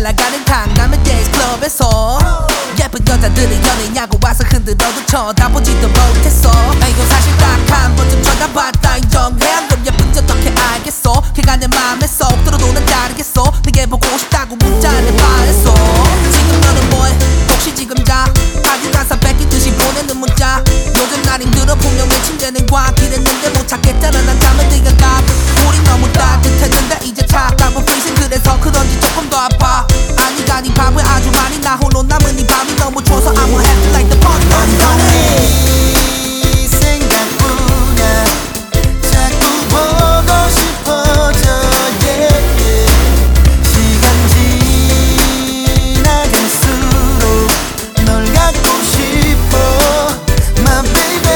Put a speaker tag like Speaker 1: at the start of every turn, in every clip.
Speaker 1: 날아가는 강남의 댄스 클럽에서 예쁜 여자들이 연애냐고 와서 흔들어도 쳐다보지도 못했어. 이거 사실 딱 한 번쯤 쳐다봤다 인정해. 그럼 예쁜지 어떻게 알겠어. 걔가 내 맘에 쏙 들어도 난 다르겠어. 내게 보고 싶다고 문자를 말했어. 지금 너는 뭐해 혹시 지금 자. 가진 가사 뺏기듯이 보내는 문자. 요즘 날 힘들어 분명히 침대는 과길했는데 못 찾겠잖아. 난 잠을 들어가. 우린 너무 따뜻했는데 이제 차가워 freezing. 그래서 그런지 조금 더 아파. 아니 밤에 아주 많이 나 홀로 남은 이 밤이 너무 추워서 I'm happy like the party not running.
Speaker 2: 네 생각뿐이야. 자꾸 보고 싶어져 yeah. 시간 지나갈수록 널 갖고 싶어 my baby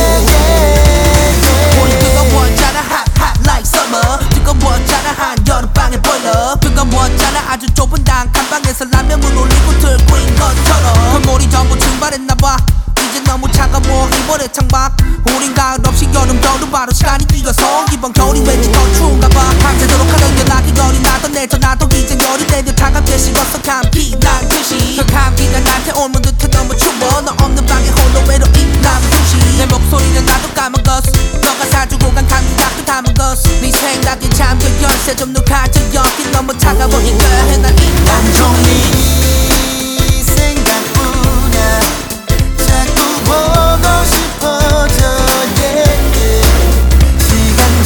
Speaker 2: yeah.
Speaker 1: 우리 뜨거웠잖아 hot hot like summer. 뜨거웠잖아 한여름방의 boiler. 뜨거웠잖아 아주 좁은 단칸방에서 라면을 올리고 들고 있는 것처럼. 건물이 전부 증발했나봐. 이제 너무 차가워 이번에 창밖. 우린 가을 없이 여름 겨울은 바로 시간이 뛰어서 이번 겨울이 왠지 더 추운가봐. 밤새도록 하는 연락이 열이 나던 내 전화도 이제 열이 내려 차갑게 식었어. 감기 난 듯이 그 감기가 나한테 옮은 듯해 너무 추워. 너 없는 방에 홀로 외로이 남은 듯이 내 목소리는 나도 까먹었어. 너가 사주고 간 감기약도 다 먹었어. 네 생각에 잠겨 열쇠 좀 누가져 여기 너무 차가워 이거야 해 난
Speaker 2: 온종일 네 생각뿐이야. 자꾸 보고 싶어져 yeah. 시간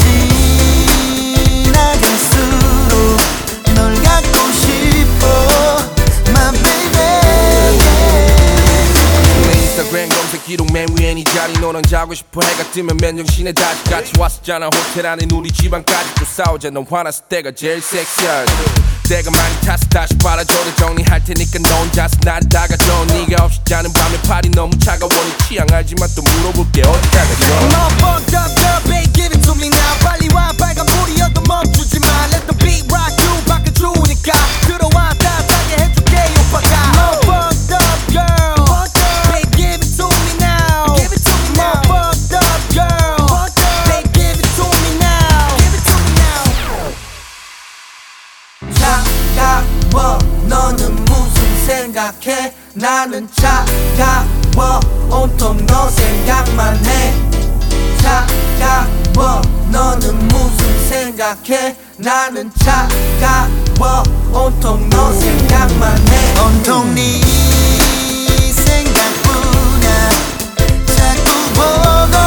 Speaker 2: 지나갈수록 널 갖고 싶어 my baby
Speaker 3: 내 인스타그램 검색 기록 맨 위에 네 자리. 너랑 자고 싶어 해가 뜨면 맨정신에 다시 같이 왔었잖아. 호텔 안에 우리 집안까지 또 싸우자. 넌 화났을 때가 제일 섹시하지. 내가 많이 탔어 다시 빨아줘도 정리할 테니까 너 혼자서 나를 다가줘. 네가 없이 자는 밤에 팔이 너무 차가워. 네 취향 알지만 또 물어볼게 어디 가겠어.
Speaker 2: I'm fucked up girl babe give it to me now. 빨리 와 빨간불이어도 멈추지 마. Let the beat rock you 밖에 추우니까 들어와 따뜻하게 해줄게 오빠가. I'm fucked up girl babe give it to me now. Give it to me now. I'm fucked up girl babe give it to me now. Give it to me now.
Speaker 1: 차가워 너는 무슨 생각해. 나는 차가워 온통 너 생각만 해. 차가워 너는 무슨 생각해. 나는 차가워 온통 너 생각만 해.
Speaker 2: 온통 네 생각뿐이야. 자꾸 보고